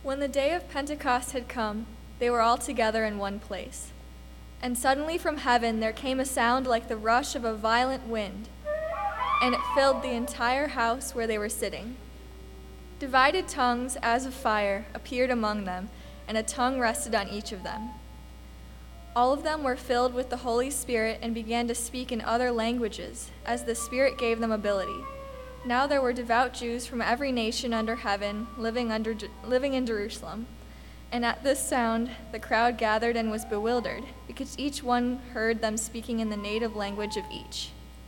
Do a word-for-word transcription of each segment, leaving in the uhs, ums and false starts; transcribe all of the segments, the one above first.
When the day of Pentecost had come, they were all together in one place. And suddenly from heaven there came a sound like the rush of a violent wind, and it filled the entire house where they were sitting. Divided tongues, as of fire, appeared among them, and a tongue rested on each of them. All of them were filled with the Holy Spirit and began to speak in other languages, as the Spirit gave them ability. Now there were devout Jews from every nation under heaven living, under, living in Jerusalem. And at this sound, the crowd gathered and was bewildered, because each one heard them speaking in the native language of each.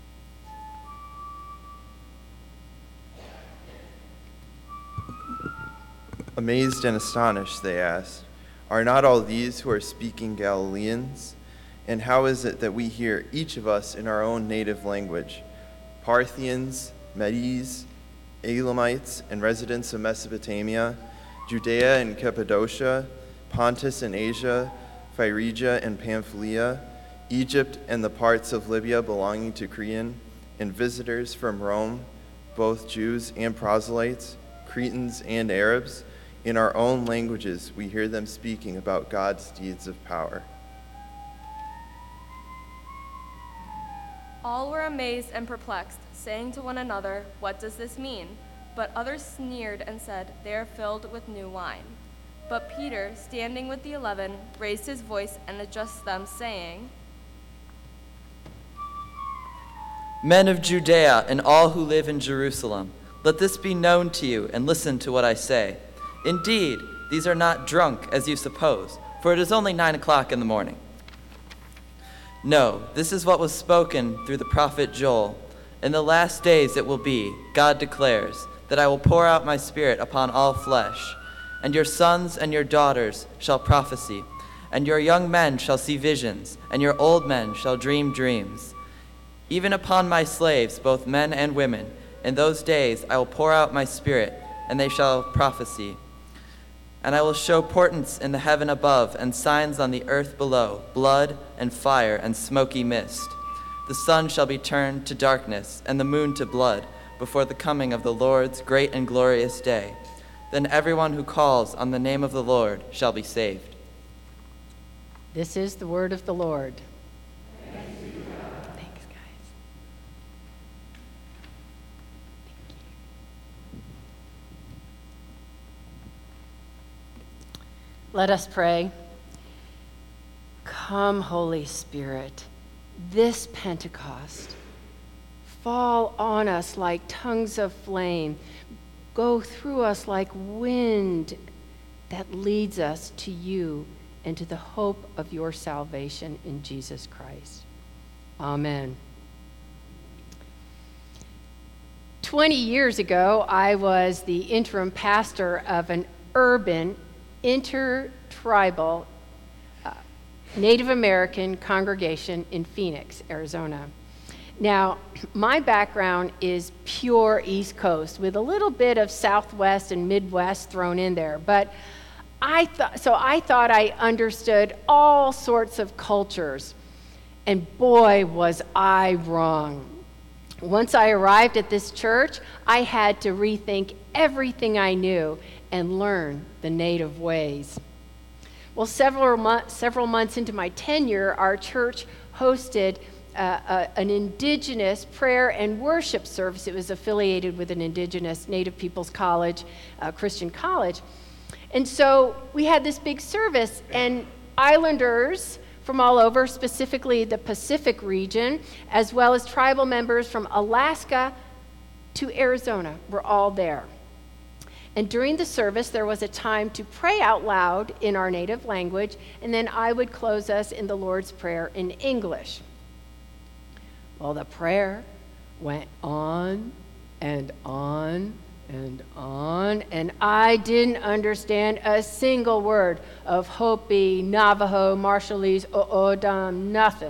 Amazed and astonished, they asked, "Are not all these who are speaking Galileans? And how is it that we hear, each of us, in our own native language? Parthians, Medes, Elamites, and residents of Mesopotamia, Judea and Cappadocia, Pontus and Asia, Phrygia and Pamphylia, Egypt and the parts of Libya belonging to Cretan, and visitors from Rome, both Jews and proselytes, Cretans and Arabs. In our own languages we hear them speaking about God's deeds of power." All were amazed and perplexed, saying to one another, "What does this mean?" But others sneered and said, "They are filled with new wine." But Peter, standing with the eleven, raised his voice and addressed them, saying, "Men of Judea and all who live in Jerusalem, let this be known to you, and listen to what I say. Indeed, these are not drunk, as you suppose, for it is only nine o'clock in the morning. No, this is what was spoken through the prophet Joel. In the last days it will be, God declares, that I will pour out my Spirit upon all flesh, and your sons and your daughters shall prophesy, and your young men shall see visions, and your old men shall dream dreams. Even upon my slaves, both men and women, in those days I will pour out my Spirit, and they shall prophesy. And I will show portents in the heaven above and signs on the earth below, blood and fire and smoky mist. The sun shall be turned to darkness and the moon to blood before the coming of the Lord's great and glorious day. Then everyone who calls on the name of the Lord shall be saved." This is the word of the Lord. Thanks be to God. Thanks, guys. Let us pray. Come, Holy Spirit, this Pentecost, fall on us like tongues of flame, go through us like wind that leads us to you and to the hope of your salvation in Jesus Christ. Amen. Twenty years ago, I was the interim pastor of an urban intertribal uh, Native American congregation in Phoenix, Arizona. Now, my background is pure East Coast with a little bit of Southwest and Midwest thrown in there, but I thought so I thought I understood all sorts of cultures, and boy, was I wrong. Once I arrived at this church, I had to rethink everything I knew and learn the native ways. Well, several, mo- several months into my tenure, our church hosted uh, uh, an indigenous prayer and worship service. It was affiliated with an indigenous Native People's College, uh, Christian college. And so we had this big service, and islanders from all over, specifically the Pacific region, as well as tribal members from Alaska to Arizona, were all there. And during the service, there was a time to pray out loud in our native language, and then I would close us in the Lord's Prayer in English. Well, the prayer went on and on and on, and I didn't understand a single word of Hopi, Navajo, Marshallese, O'odham, nothing.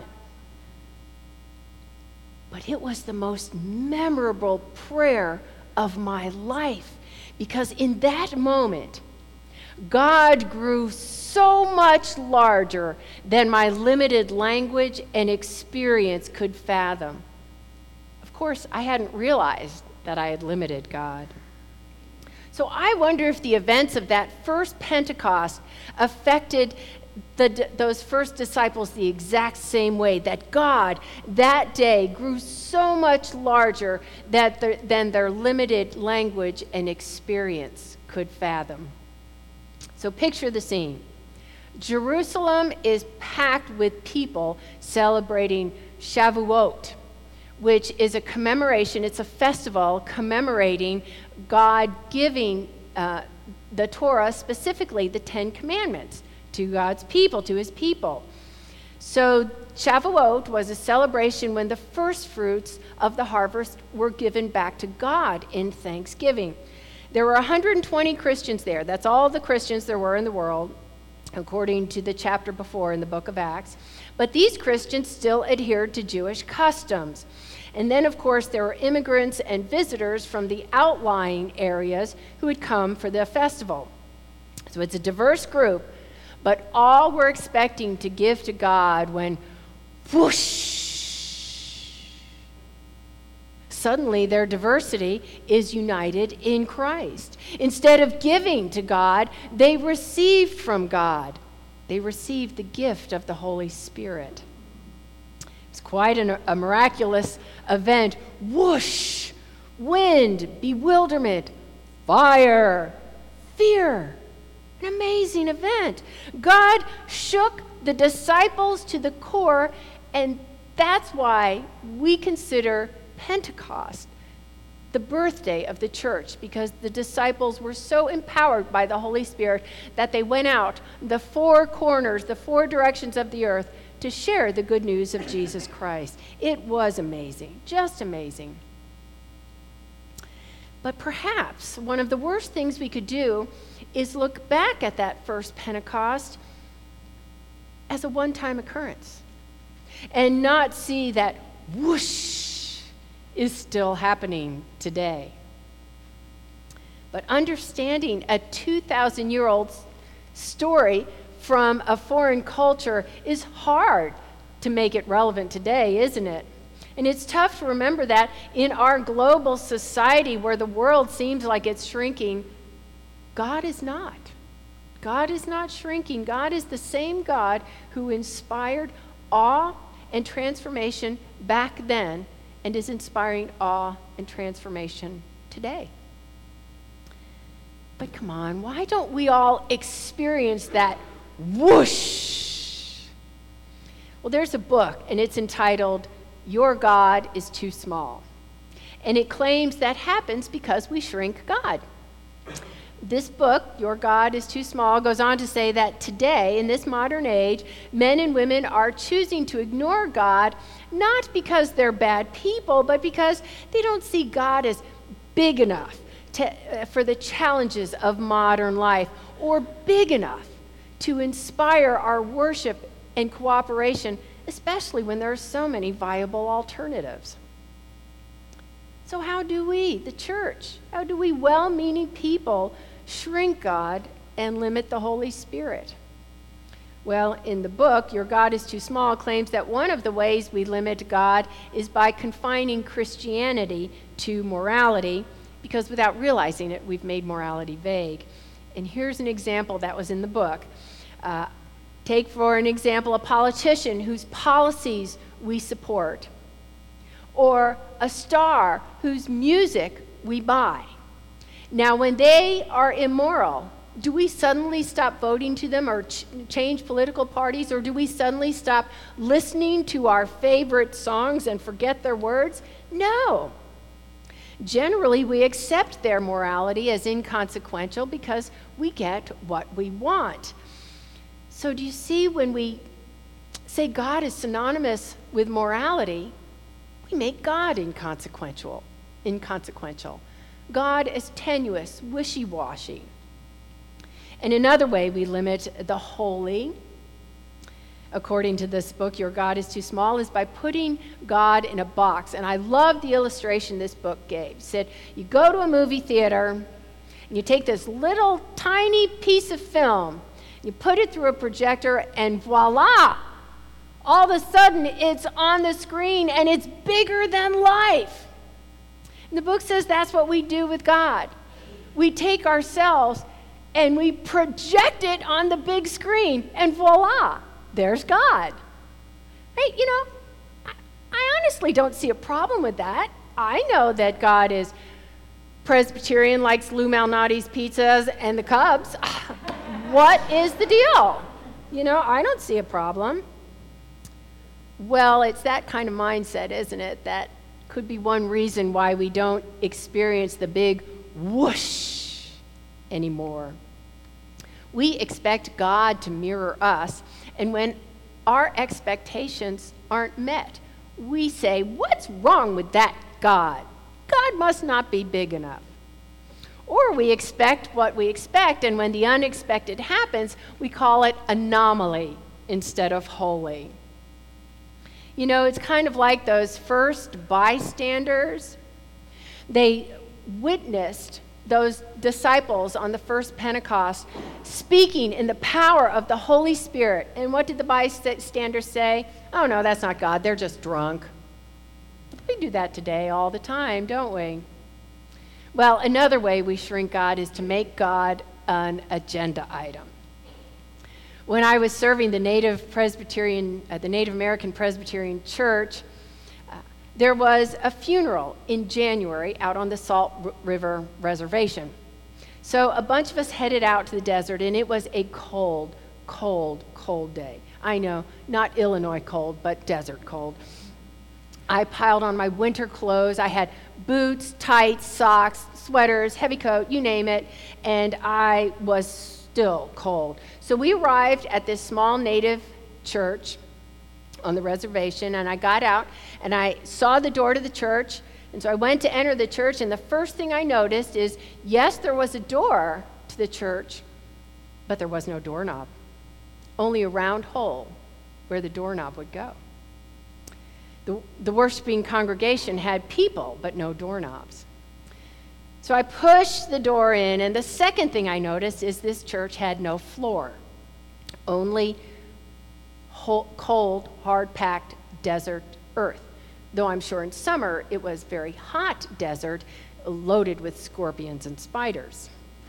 But it was the most memorable prayer of my life, because in that moment, God grew so much larger than my limited language and experience could fathom. Of course, I hadn't realized that I had limited God. So I wonder if the events of that first Pentecost affected the, those first disciples the exact same way, that God that day grew so much larger that the, than their limited language and experience could fathom. So picture the scene. Jerusalem is packed with people celebrating Shavuot, which is a commemoration, it's a festival commemorating God giving uh, the Torah, specifically the Ten Commandments, to God's people, to his people. So Shavuot was a celebration when the first fruits of the harvest were given back to God in thanksgiving. There were one hundred twenty Christians there. That's all the Christians there were in the world, according to the chapter before in the book of Acts. But these Christians still adhered to Jewish customs. And then, of course, there were immigrants and visitors from the outlying areas who had come for the festival. So it's a diverse group, but all were expecting to give to God when whoosh, suddenly their diversity is united in Christ. Instead of giving to God, they received from God. They received the gift of the Holy Spirit. It's quite an, a miraculous event. Whoosh, wind, bewilderment, fire, fear. An amazing event. God shook the disciples to the core, and that's why we consider Pentecost the birthday of the church, because the disciples were so empowered by the Holy Spirit that they went out the four corners, the four directions of the earth to share the good news of Jesus Christ. It was amazing, just amazing. But perhaps one of the worst things we could do is look back at that first Pentecost as a one-time occurrence and not see that whoosh is still happening today. But understanding a two thousand year old story from a foreign culture is hard to make it relevant today, isn't it? And it's tough to remember that in our global society where the world seems like it's shrinking, God is not. God is not shrinking. God is the same God who inspired awe and transformation back then and is inspiring awe and transformation today. But come on, why don't we all experience that whoosh? Well, there's a book, and it's entitled, Your God is Too Small. And it claims that happens because we shrink God. This book, Your God is Too Small, goes on to say that today, in this modern age, men and women are choosing to ignore God, not because they're bad people, but because they don't see God as big enough to, uh, for the challenges of modern life, or big enough to inspire our worship and cooperation, especially when there are so many viable alternatives. So how do we, the church, how do we well-meaning people shrink God and limit the Holy Spirit? Well, in the book, Your God is Too Small, claims that one of the ways we limit God is by confining Christianity to morality, because without realizing it, we've made morality vague. And here's an example that was in the book. Uh, take, for an example, a politician whose policies we support, or a star whose music we buy. Now, when they are immoral, do we suddenly stop voting to them or ch- change political parties, or do we suddenly stop listening to our favorite songs and forget their words? No. Generally, we accept their morality as inconsequential because we get what we want. So do you see, when we say God is synonymous with morality, we make God inconsequential, inconsequential. God is tenuous, wishy-washy. And another way we limit the holy, according to this book, Your God is Too Small, is by putting God in a box. And I love the illustration this book gave. It said, you go to a movie theater, and you take this little tiny piece of film, you put it through a projector, and voila! All of a sudden, it's on the screen, and it's bigger than life. And the book says that's what we do with God. We take ourselves and we project it on the big screen, and voila, there's God. Hey, you know, I, I honestly don't see a problem with that. I know that God is Presbyterian, likes Lou Malnati's pizzas and the Cubs. What is the deal? You know, I don't see a problem. Well, it's that kind of mindset, isn't it? That could be one reason why we don't experience the big whoosh anymore. We expect God to mirror us, and when our expectations aren't met, we say, "What's wrong with that God? God must not be big enough." Or we expect what we expect, and when the unexpected happens, we call it anomaly instead of holy. You know, it's kind of like those first bystanders. They witnessed those disciples on the first Pentecost speaking in the power of the Holy Spirit. And what did the bystanders say? "Oh, no, that's not God. They're just drunk." We do that today all the time, don't we? Well, another way we shrink God is to make God an agenda item. When I was serving the Native Presbyterian, uh, the Native American Presbyterian Church, uh, there was a funeral in January out on the Salt R- River Reservation. So a bunch of us headed out to the desert, and it was a cold, cold, cold day. I know, not Illinois cold, but desert cold. I piled on my winter clothes. I had boots, tights, socks, sweaters, heavy coat, you name it, and I was still cold. So we arrived at this small native church on the reservation, and I got out, and I saw the door to the church, and so I went to enter the church, and the first thing I noticed is, yes, there was a door to the church, but there was no doorknob, only a round hole where the doorknob would go. The, the worshiping congregation had people, but no doorknobs. So I pushed the door in, and the second thing I noticed is this church had no floor, only whole, cold, hard-packed desert earth, though I'm sure in summer it was very hot desert loaded with scorpions and spiders.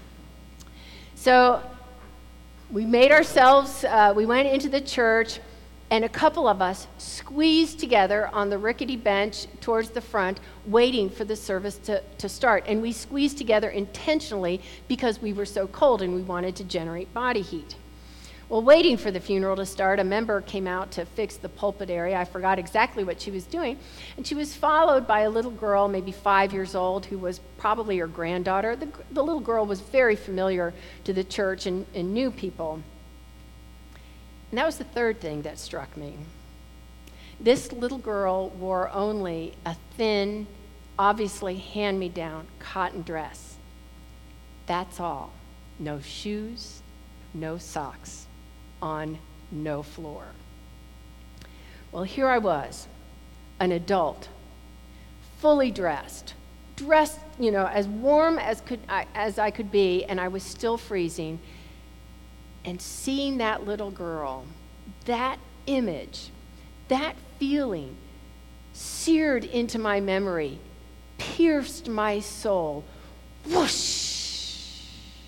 So we made ourselves, uh, we went into the church, and a couple of us squeezed together on the rickety bench towards the front, waiting for the service to, to start. And we squeezed together intentionally because we were so cold and we wanted to generate body heat. Well, waiting for the funeral to start, a member came out to fix the pulpit area. I forgot exactly what she was doing. And she was followed by a little girl, maybe five years old, who was probably her granddaughter. The, the little girl was very familiar to the church and, and knew people. And that was the third thing that struck me. This little girl wore only a thin, obviously hand-me-down cotton dress. That's all. No shoes, no socks, on no floor. Well, here I was, an adult, fully dressed, dressed, you know, as warm as could I, as I could be, and I was still freezing. And seeing that little girl, that image, that feeling seared into my memory, pierced my soul. Whoosh!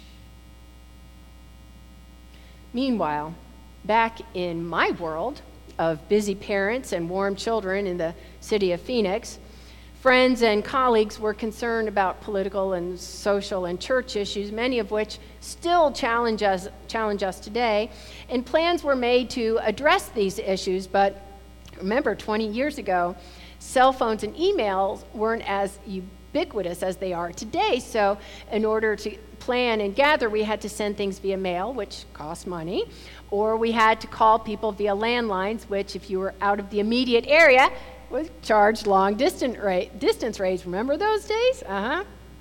Meanwhile, back in my world of busy parents and warm children in the city of Phoenix, friends and colleagues were concerned about political and social and church issues, many of which still challenge us, challenge us today, and plans were made to address these issues. But remember, twenty years ago, cell phones and emails weren't as ubiquitous as they are today, so in order to plan and gather, we had to send things via mail, which cost money, or we had to call people via landlines, which, if you were out of the immediate area, was charged long distance rate, distance rates. Remember those days? Uh-huh.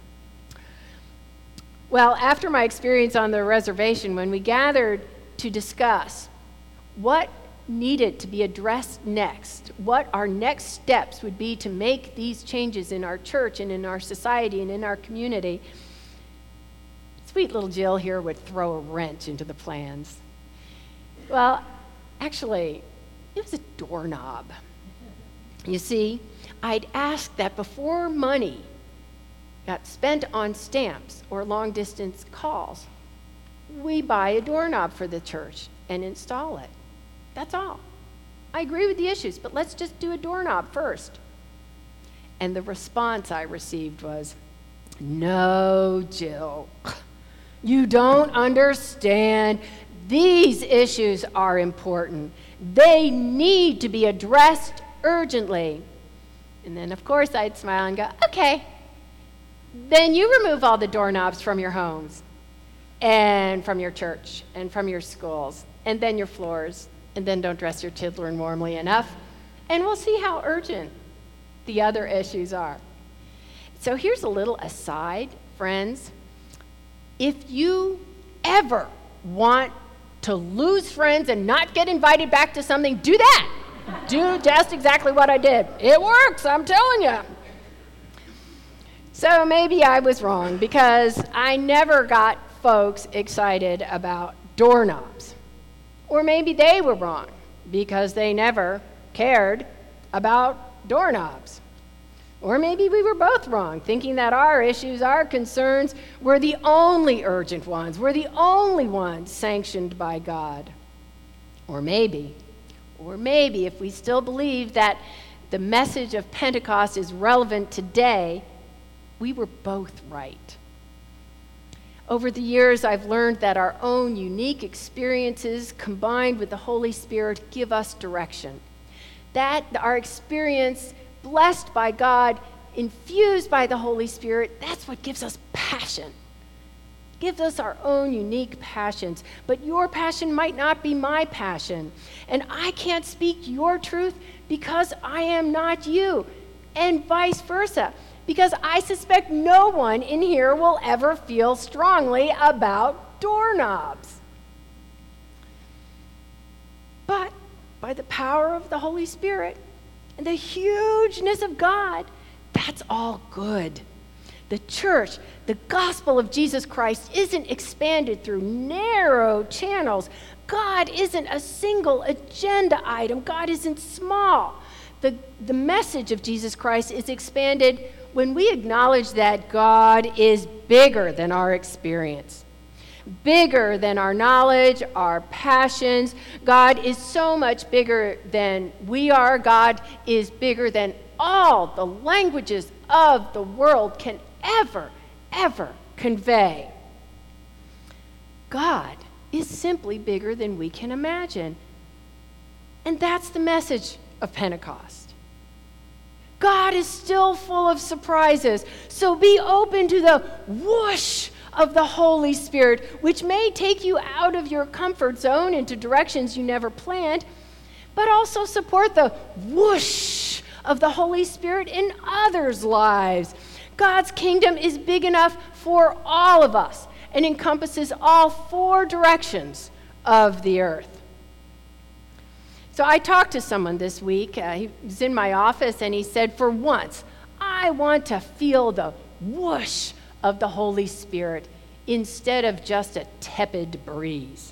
Well, after my experience on the reservation, when we gathered to discuss what needed to be addressed next, what our next steps would be to make these changes in our church and in our society and in our community, sweet little Jill here would throw a wrench into the plans. Well, actually, it was a doorknob. You see, I'd asked that before money got spent on stamps or long-distance calls, we buy a doorknob for the church and install it. That's all. I agree with the issues, but let's just do a doorknob first. And the response I received was, "No, Jill, you don't understand. These issues are important. They need to be addressed urgently." And then, of course, I'd smile and go, "Okay, then you remove all the doorknobs from your homes and from your church and from your schools and then your floors, and then don't dress your children warmly enough, and we'll see how urgent the other issues are." So here's a little aside, friends. If you ever want to lose friends and not get invited back to something, do that. Do just exactly what I did. It works, I'm telling you. So maybe I was wrong, because I never got folks excited about doorknobs. Or maybe they were wrong, because they never cared about doorknobs. Or maybe we were both wrong, thinking that our issues, our concerns, were the only urgent ones, were the only ones sanctioned by God. Or maybe, or maybe if we still believe that the message of Pentecost is relevant today, we were both right. Over the years, I've learned that our own unique experiences combined with the Holy Spirit give us direction. That our experience, blessed by God, infused by the Holy Spirit, that's what gives us passion. Gives us our own unique passions. But your passion might not be my passion. And I can't speak your truth because I am not you, and vice versa. Because I suspect no one in here will ever feel strongly about doorknobs. But by the power of the Holy Spirit and the hugeness of God, that's all good. The church, the gospel of Jesus Christ, isn't expanded through narrow channels. God isn't a single agenda item. God isn't small. The, the message of Jesus Christ is expanded when we acknowledge that God is bigger than our experience, bigger than our knowledge, our passions. God is so much bigger than we are. God is bigger than all the languages of the world can ever, ever convey. God is simply bigger than we can imagine. And that's the message of Pentecost. God is still full of surprises, so be open to the whoosh of the Holy Spirit, which may take you out of your comfort zone into directions you never planned, but also support the whoosh of the Holy Spirit in others' lives. God's kingdom is big enough for all of us and encompasses all four directions of the earth. So I talked to someone this week. Uh, he was in my office, and he said, "For once, I want to feel the whoosh of the Holy Spirit instead of just a tepid breeze."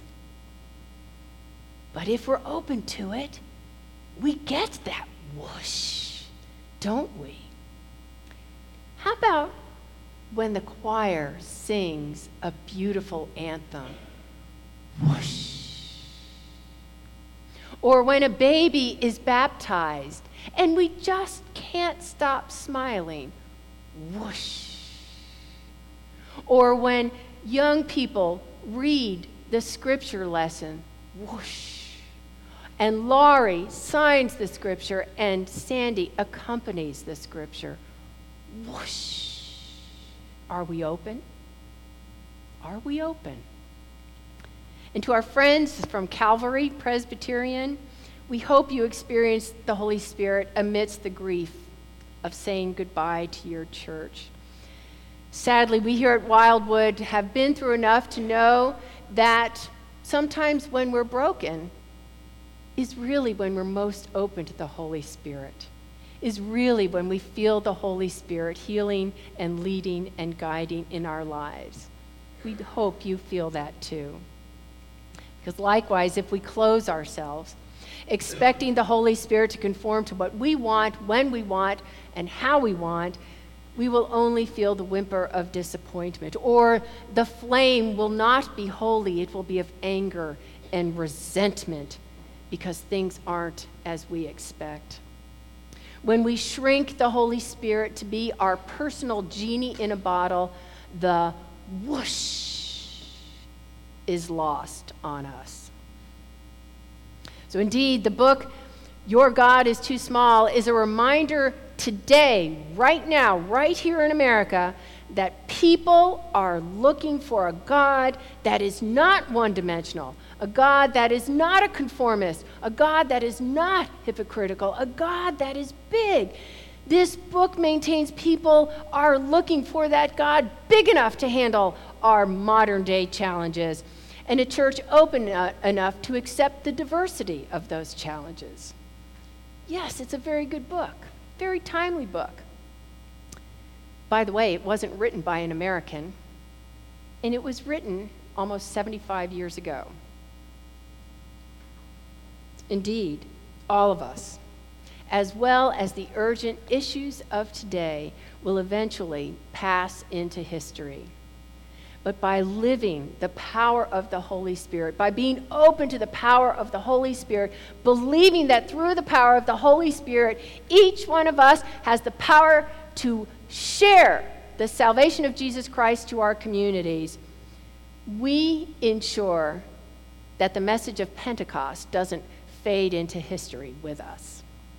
But if we're open to it, we get that whoosh, don't we? How about when the choir sings a beautiful anthem? Whoosh. Or when a baby is baptized and we just can't stop smiling, whoosh. Or when young people read the scripture lesson, whoosh. And Laurie signs the scripture and Sandy accompanies the scripture, whoosh. Are we open? Are we open? And to our friends from Calvary Presbyterian, we hope you experienced the Holy Spirit amidst the grief of saying goodbye to your church. Sadly, we here at Wildwood have been through enough to know that sometimes when we're broken is really when we're most open to the Holy Spirit, is really when we feel the Holy Spirit healing and leading and guiding in our lives. We hope you feel that too. Because likewise, if we close ourselves, expecting the Holy Spirit to conform to what we want, when we want, and how we want, we will only feel the whimper of disappointment, or the flame will not be holy, it will be of anger and resentment because things aren't as we expect. When we shrink the Holy Spirit to be our personal genie in a bottle, the whoosh is lost on us. So indeed, the book, Your God is Too Small, is a reminder today, right now, right here in America, that people are looking for a God that is not one-dimensional, a God that is not a conformist, a God that is not hypocritical, a God that is big. This book maintains people are looking for that God big enough to handle our modern-day challenges, and a church open enough to accept the diversity of those challenges. Yes, it's a very good book, very timely book. By the way, it wasn't written by an American, and it was written almost seventy-five years ago. Indeed, all of us, as well as the urgent issues of today, will eventually pass into history. But by living the power of the Holy Spirit, by being open to the power of the Holy Spirit, believing that through the power of the Holy Spirit, each one of us has the power to share the salvation of Jesus Christ to our communities, we ensure that the message of Pentecost doesn't fade into history with us.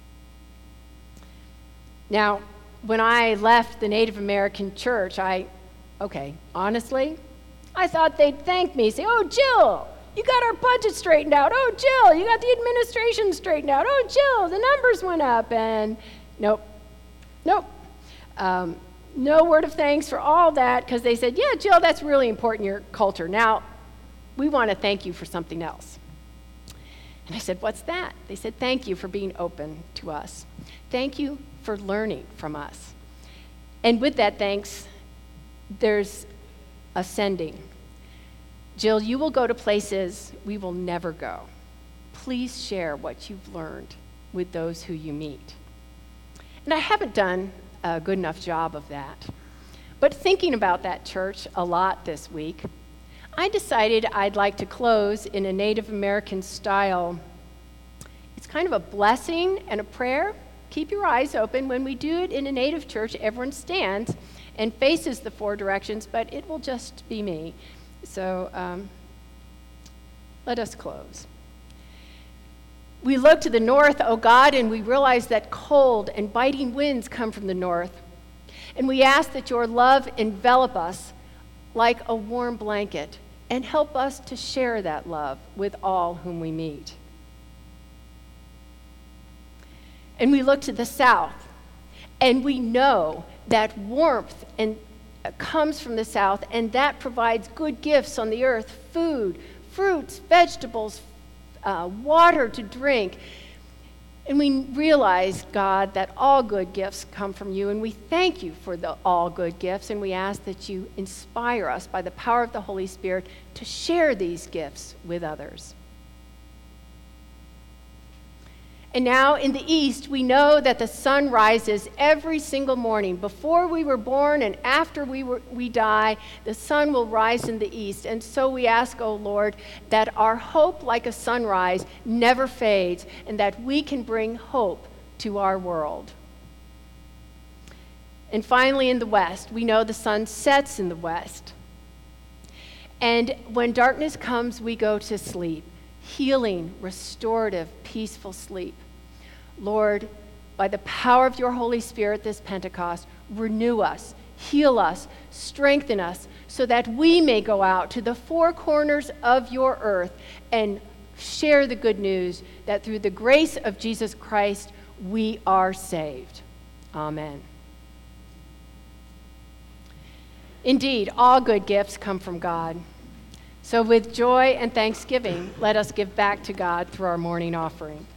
Now, when I left the Native American church, I, okay, honestly, I thought they'd thank me, say, oh, Jill, you got our budget straightened out. Oh, Jill, you got the administration straightened out. Oh, Jill, the numbers went up. And nope, nope. Um, no word of thanks for all that, because they said, yeah, Jill, that's really important in your culture. Now, we want to thank you for something else. And I said, what's that? They said, thank you for being open to us. Thank you for learning from us. And with that thanks, there's a sending. Jill, you will go to places we will never go. Please share what you've learned with those who you meet. And I haven't done a good enough job of that. But thinking about that church a lot this week, I decided I'd like to close in a Native American style. It's kind of a blessing and a prayer. Keep your eyes open. When we do it in a Native church, everyone stands and faces the four directions, but it will just be me. So um, let us close. We look to the north, O God, and we realize that cold and biting winds come from the north. And we ask that your love envelop us like a warm blanket and help us to share that love with all whom we meet. And we look to the south, and we know that warmth and uh, comes from the south, and that provides good gifts on the earth, food, fruits, vegetables, uh, water to drink. And we realize, God, that all good gifts come from you, and we thank you for the all good gifts, and we ask that you inspire us by the power of the Holy Spirit to share these gifts with others. And now in the east, we know that the sun rises every single morning. Before we were born and after we were, we die, the sun will rise in the east. And so we ask, O Lord, that our hope like a sunrise never fades and that we can bring hope to our world. And finally, in the west, we know the sun sets in the west. And when darkness comes, we go to sleep. Healing, restorative, peaceful sleep. Lord, by the power of your Holy Spirit this Pentecost, renew us, heal us, strengthen us, so that we may go out to the four corners of your earth and share the good news that through the grace of Jesus Christ, we are saved. Amen. Indeed, all good gifts come from God. So with joy and thanksgiving, let us give back to God through our morning offering.